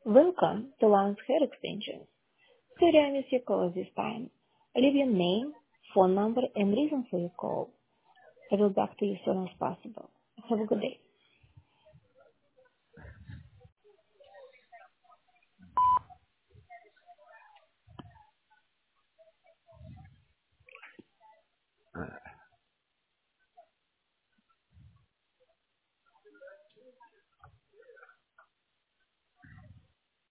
Welcome to Lance Hair Extensions. Sorry I missed your call this time. Leave your name, phone number, and reason for your call. I will back to you as soon as possible. Have a good day.